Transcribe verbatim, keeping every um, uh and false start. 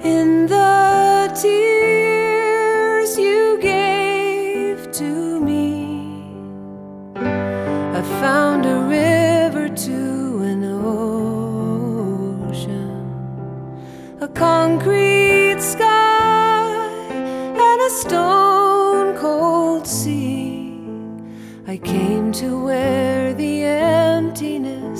In the tears you gave to me, I found a river to an ocean, a concrete sky and a stone cold sea. I came to where the emptiness